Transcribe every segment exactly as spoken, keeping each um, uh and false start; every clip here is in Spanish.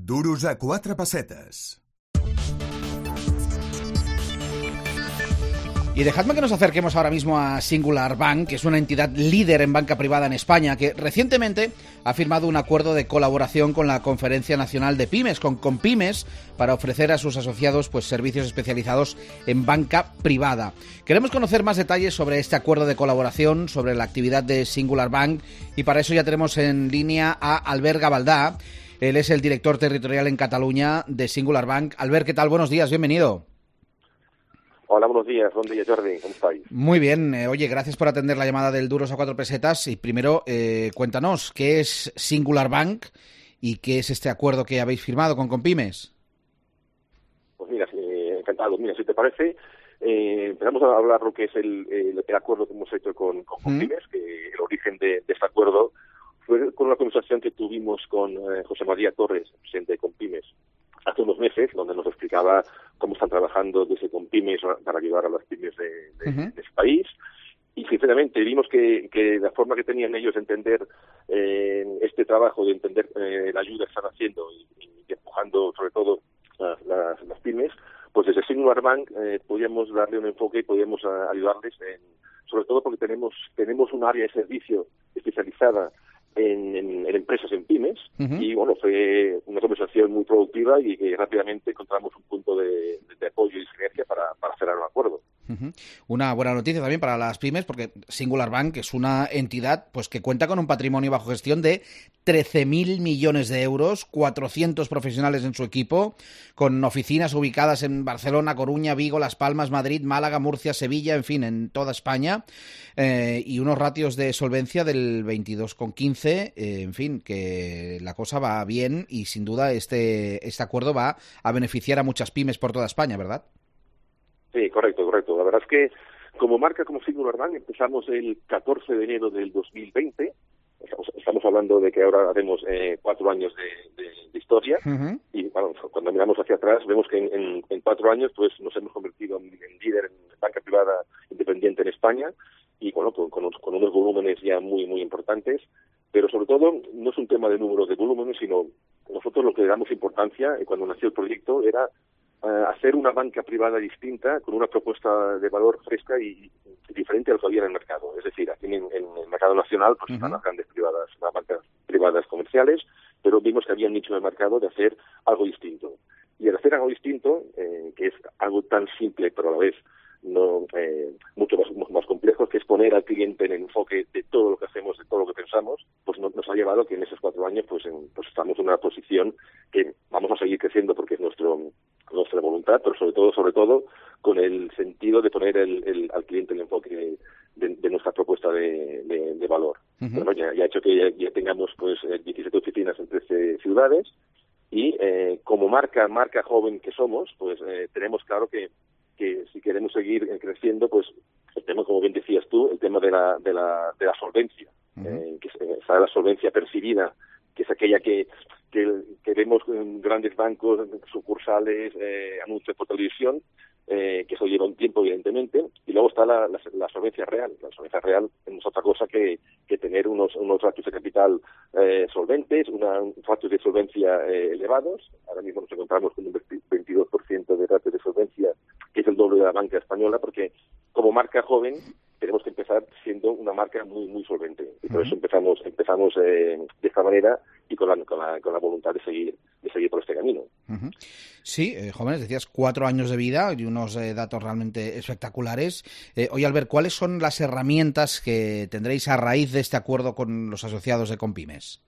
Duros a quatre pessetes. Y dejadme que nos acerquemos ahora mismo a Singular Bank, que es una entidad líder en banca privada en España, que recientemente ha firmado un acuerdo de colaboración con la Conferencia Nacional de Pymes, con Compymes, para ofrecer a sus asociados pues servicios especializados en banca privada. Queremos conocer más detalles sobre este acuerdo de colaboración, sobre la actividad de Singular Bank, y para eso ya tenemos en línea a Albert Gavaldà. Él es el director territorial en Cataluña de Singular Bank. Albert, ¿qué tal? Buenos días, bienvenido. Hola, buenos días. Buen día, Jordi. ¿Cómo estáis? Muy bien. Eh, oye, gracias por atender la llamada del Duros a cuatro pesetas. Y primero, eh, cuéntanos, ¿qué es Singular Bank y qué es este acuerdo que habéis firmado con Compymes? Pues mira, eh, encantado. Mira, si te parece, eh, empezamos a hablar lo que es el, el, el acuerdo que hemos hecho con, con Compymes, ¿Mm? que el origen de, de este acuerdo fue con una conversación que tuvimos con eh, José María Torres, presidente de Compymes, hace unos meses, donde nos explicaba cómo están trabajando desde Compymes para ayudar a las pymes de, de, uh-huh. de ese país. Y sinceramente vimos que, que la forma que tenían ellos de entender eh, este trabajo, de entender eh, la ayuda que están haciendo y, y empujando sobre todo las, las, las pymes, pues desde Singular Bank eh, podíamos darle un enfoque y podíamos a, ayudarles, en, sobre todo porque tenemos tenemos un área de servicio especializada En, en, en empresas, en pymes, uh-huh. y bueno, fue una conversación muy productiva y que rápidamente encontramos un punto de, de, de apoyo y sinergia para, para cerrar un acuerdo. Uh-huh. Una buena noticia también para las pymes, porque Singular Bank es una entidad pues que cuenta con un patrimonio bajo gestión de trece mil millones de euros, cuatrocientos profesionales en su equipo, con oficinas ubicadas en Barcelona, Coruña, Vigo, Las Palmas, Madrid, Málaga, Murcia, Sevilla, en fin, en toda España, eh, y unos ratios de solvencia del veintidós coma quince, eh, en fin, que la cosa va bien y sin duda este, este acuerdo va a beneficiar a muchas pymes por toda España, ¿verdad? Sí, correcto, correcto. La verdad es que como marca, como Singular Bank, empezamos el catorce de enero del dos mil veinte. Estamos, estamos hablando de que ahora haremos eh, cuatro años de, de, de historia. Uh-huh. Y bueno, cuando miramos hacia atrás vemos que en, en, en cuatro años pues nos hemos convertido en, en líder en banca privada independiente en España y bueno, con, con, con unos volúmenes ya muy, muy importantes. Pero sobre todo no es un tema de números de volúmenes, sino nosotros lo que le damos importancia eh, cuando nació el proyecto era Uh, hacer una banca privada distinta con una propuesta de valor fresca y, y diferente a lo que había en el mercado. Es decir, aquí en, en el mercado nacional pues uh-huh. están las grandes privadas, las bancas privadas comerciales, pero vimos que había un nicho de mercado de hacer algo distinto. Y el hacer algo distinto, eh, que es algo tan simple pero a la vez no eh, mucho más, más complejo, que es poner al cliente en el enfoque de todo lo que hacemos, de todo lo que pensamos, pues no, nos ha llevado que en esos cuatro años pues, en, pues estamos en una posición que vamos a seguir creciendo porque es nuestro nuestra voluntad, pero sobre todo, sobre todo, con el sentido de poner el, el, al cliente el enfoque de, de, de nuestra propuesta de, de, de valor. Uh-huh. Bueno, ya, ya ha hecho que ya, ya tengamos pues diecisiete oficinas en trece ciudades y eh, como marca, marca joven que somos, pues eh, tenemos claro que, que si queremos seguir creciendo, pues el tema, como bien decías tú, el tema de la, de la, de la solvencia, uh-huh. eh, que está la solvencia percibida, que es aquella que que, que vemos en grandes bancos, sucursales, eh, anuncios por televisión, eh, que eso lleva un tiempo, evidentemente, y luego está la, la, la solvencia real. La solvencia real no es otra cosa que, que tener unos, unos ratios de capital eh, solventes, una, ratios de solvencia eh, elevados. Ahora mismo nos encontramos con un veintidós por ciento de ratios de solvencia, que es el doble de la banca española, porque como marca joven tenemos que empezar siendo una marca muy muy solvente y por uh-huh. eso empezamos empezamos eh, de esta manera y con la, con la con la voluntad de seguir de seguir por este camino. Uh-huh. Sí, eh, jóvenes, decías cuatro años de vida y unos eh, datos realmente espectaculares. Eh, oye, Albert, ¿cuáles son las herramientas que tendréis a raíz de este acuerdo con los asociados de Compymes?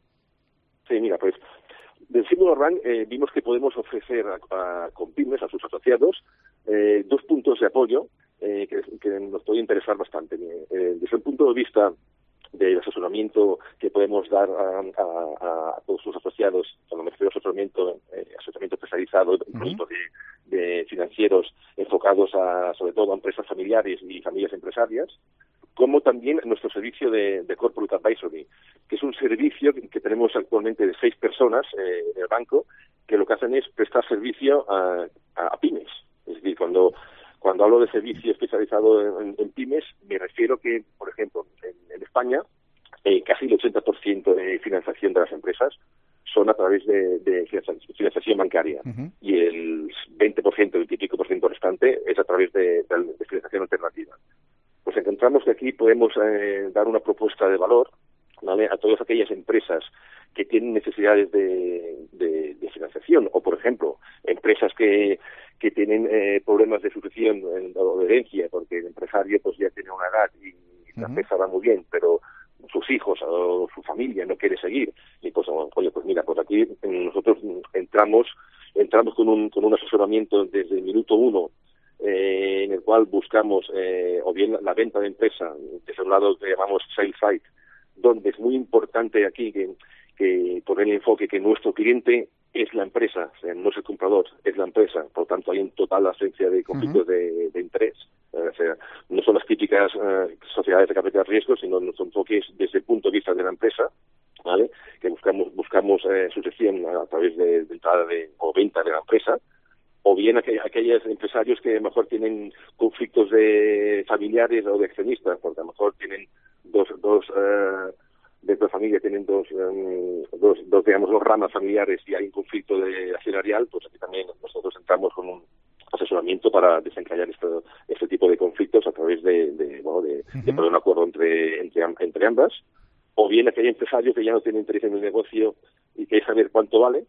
Sí, mira, pues del Singular Bank eh, vimos que podemos ofrecer a, a Compymes, a sus asociados, eh, dos puntos de apoyo Eh, que, que nos puede interesar bastante. Eh, desde el punto de vista del asesoramiento que podemos dar a, a, a todos sus asociados, cuando me refiero a asesoramiento, eh, asesoramiento especializado en uh-huh. productos de, de financieros enfocados a, sobre todo a empresas familiares y familias empresarias, como también nuestro servicio de, de Corporate Advisory, que es un servicio que, que tenemos actualmente de seis personas eh, en el banco, que lo que hacen es prestar servicio a, a, a pymes. Es decir, cuando Cuando hablo de servicio especializado en, en pymes, me refiero que, por ejemplo, en, en España, eh, casi el ochenta por ciento de financiación de las empresas son a través de, de financiación bancaria. Uh-huh. Y el veinte por ciento, veinte y pico por ciento restante es a través de, de, de financiación alternativa. Pues encontramos que aquí podemos eh, dar una propuesta de valor, ¿vale?, a todas aquellas empresas que tienen necesidades de, de, de financiación, o por ejemplo, empresas que, que tienen eh, problemas de sucesión o de herencia, porque el empresario pues ya tiene una edad y la empresa va muy bien, pero sus hijos o su familia no quiere seguir, y pues, oye, pues mira, pues aquí nosotros entramos entramos con un con un asesoramiento desde el minuto uno, eh, en el cual buscamos eh, o bien la venta de empresa, desde un lado que llamamos sales side, donde es muy importante aquí que, que poner el enfoque que nuestro cliente es la empresa, o sea, no es el comprador, es la empresa. Por lo tanto, hay en total ausencia de conflictos uh-huh. de, de interés. Eh, o sea, no son las típicas eh, sociedades de capital riesgo, sino nuestro enfoque es desde el punto de vista de la empresa, ¿vale?, que buscamos buscamos eh, sucesión a, a través de, de entrada de, o venta de la empresa, o bien aqu- aquellos empresarios que a lo mejor tienen conflictos de familiares o de accionistas, porque a lo mejor tienen dos dos eh, dentro de familia tienen dos, um, dos, dos, digamos, dos ramas familiares y hay un conflicto de accionarial, pues aquí también nosotros entramos con un asesoramiento para desencallar este, este tipo de conflictos a través de, de, bueno, de, uh-huh. de poner un acuerdo entre, entre, entre ambas, o bien aquel empresario que ya no tiene interés en el negocio y quiere saber cuánto vale.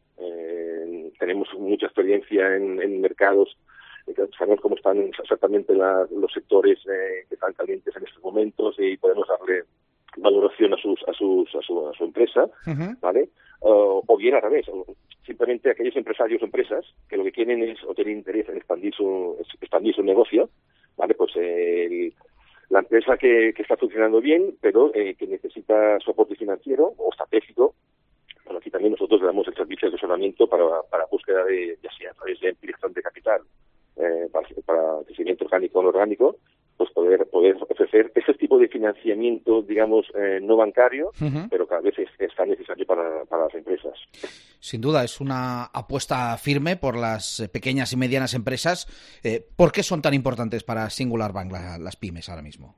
Eh, tenemos mucha experiencia en, en mercados, sabemos cómo están exactamente la, los sectores eh, que están calientes en estos momentos y podemos darle valoración a sus a sus a su, a su empresa, uh-huh. ¿vale? Uh, o bien al revés, simplemente aquellos empresarios o empresas que lo que quieren es o tienen interés en expandir su expandir su negocio, ¿vale? Pues eh, el, la empresa que, que está funcionando bien, pero eh, que necesita soporte financiero o estratégico. Bueno, aquí también nosotros le damos el servicio de asesoramiento para para búsqueda de, ya sea a través de dirección de capital, eh, para, para crecimiento orgánico o no orgánico, pues poder poder ofrecer ese tipo de financiamiento, digamos, eh, no bancario, uh-huh. pero cada vez es, es tan necesario para, para las empresas. Sin duda, es una apuesta firme por las pequeñas y medianas empresas. Eh, ¿Por qué son tan importantes para Singular Bank la, las pymes ahora mismo?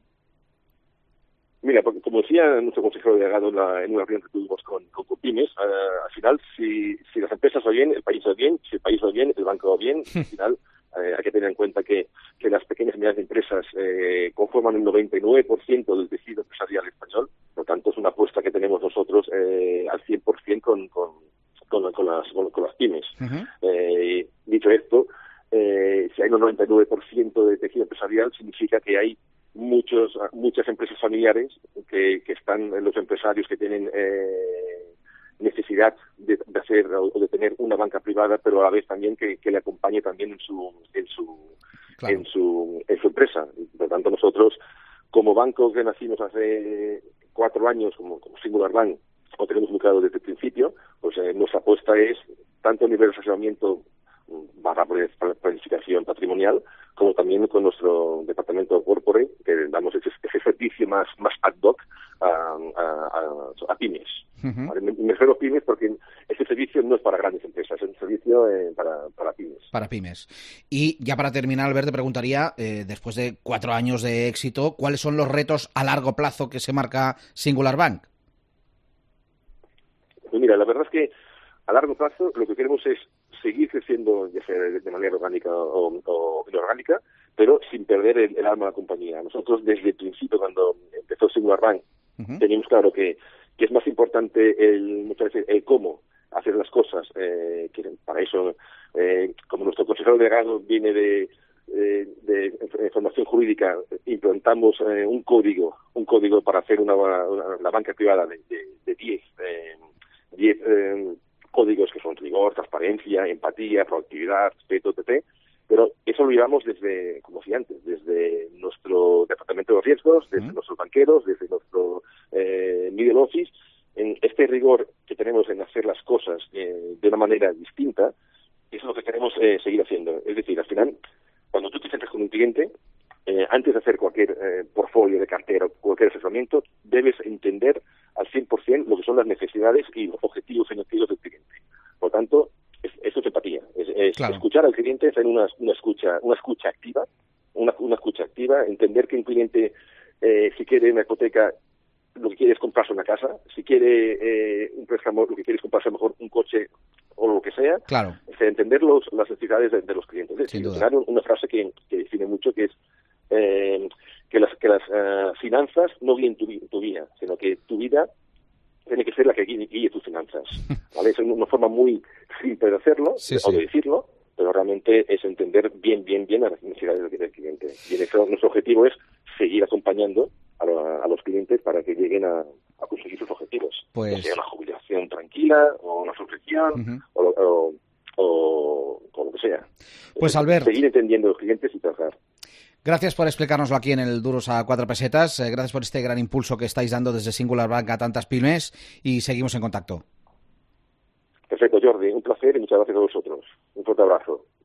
Mira, porque como decía nuestro consejero delegado en, la, en una reunión que tuvimos con, con, con pymes, uh, al final, si, si las empresas van bien, el país va bien, si el país va bien, el banco va bien, al final Eh, hay que tener en cuenta que, que las pequeñas y medianas empresas eh, conforman el noventa y nueve por ciento del tejido empresarial español. Por lo tanto, es una apuesta que tenemos nosotros eh, al cien por ciento con, con, con, con, las, con, con las pymes. Uh-huh. Eh, dicho esto, eh, si hay un noventa y nueve por ciento de tejido empresarial, significa que hay muchos muchas empresas familiares que, que están en los empresarios que tienen eh, necesidad de, de hacer o de tener una banca privada, pero a la vez también que, que le acompañe también en su en su claro. en su en su empresa. Por lo tanto, nosotros como banco que nacimos hace cuatro años como, como Singular Bank, lo tenemos muy claro desde el principio, pues eh, nuestra apuesta es tanto a nivel de asesoramiento barra planificación patrimonial, como también con nuestro departamento corporate, que damos ese, ese servicio más más ad hoc a, a, a, a pymes. Uh-huh. ¿Vale? Me, me refiero a pymes porque este servicio no es para grandes empresas, es un servicio eh, para, para pymes. Para pymes. Y ya para terminar, Albert, te preguntaría, eh, después de cuatro años de éxito, ¿cuáles son los retos a largo plazo que se marca Singular Bank? Pues mira, la verdad es que a largo plazo lo que queremos es seguir creciendo, ya sea de manera orgánica o, o inorgánica, pero sin perder el, el alma de la compañía. Nosotros desde el principio, cuando empezó Singular Bank, uh-huh. teníamos claro que, que es más importante el, muchas veces el cómo hacer las cosas, eh, que para eso, eh, como nuestro consejero delegado viene de, eh, de, de formación jurídica, implantamos eh, un código, un código para hacer una, una la banca privada de diez eh, diez eh, códigos que son rigor, transparencia, empatía, proactividad, respeto, etcétera. Pero eso lo llevamos desde, como decía antes, desde nuestro departamento de riesgos, desde uh-huh. nuestros banqueros, desde nuestro eh, middle office. En este rigor que tenemos en hacer las cosas eh, de una manera distinta, eso es lo que queremos eh, seguir haciendo. Es decir, al final, cuando tú te sientas con un cliente, eh, antes de hacer cualquier eh, portfolio de cartera o cualquier asesoramiento, debes entender al cien por ciento lo que son las necesidades y los objetivos financieros del cliente. Por tanto, es, eso es empatía. Es, es claro. Escuchar al cliente, hacer una, una escucha una escucha activa, una, una escucha activa, entender que un cliente, eh, si quiere una hipoteca, lo que quiere es comprarse una casa, si quiere eh, un préstamo, lo que quiere es comprarse mejor un coche o lo que sea, claro. es entender los, las necesidades de, de los clientes. Es Sin decir, duda. una frase que, que define mucho, que es eh, que las, que las uh, finanzas no guíen tu, tu vida, sino que tu vida tiene que ser la que guíe, guíe tus finanzas. ¿Vale? Es una forma muy simple de hacerlo, sí, o sí. de decirlo, pero realmente es entender bien, bien, bien las necesidades del, del cliente. Y en eso nuestro objetivo es seguir acompañando a, lo, a los clientes para que lleguen a, a conseguir sus objetivos. Pues... Ya sea una jubilación tranquila, o una suscripción, uh-huh. o, o, o, o lo que sea. Pues Albert, seguir entendiendo a los clientes y trabajar. Gracias por explicárnoslo aquí en el Duros a Cuatro Pesetas. Eh, gracias por este gran impulso que estáis dando desde Singular Bank a tantas pymes y seguimos en contacto. Perfecto, Jordi. Un placer y muchas gracias a vosotros. Un fuerte abrazo.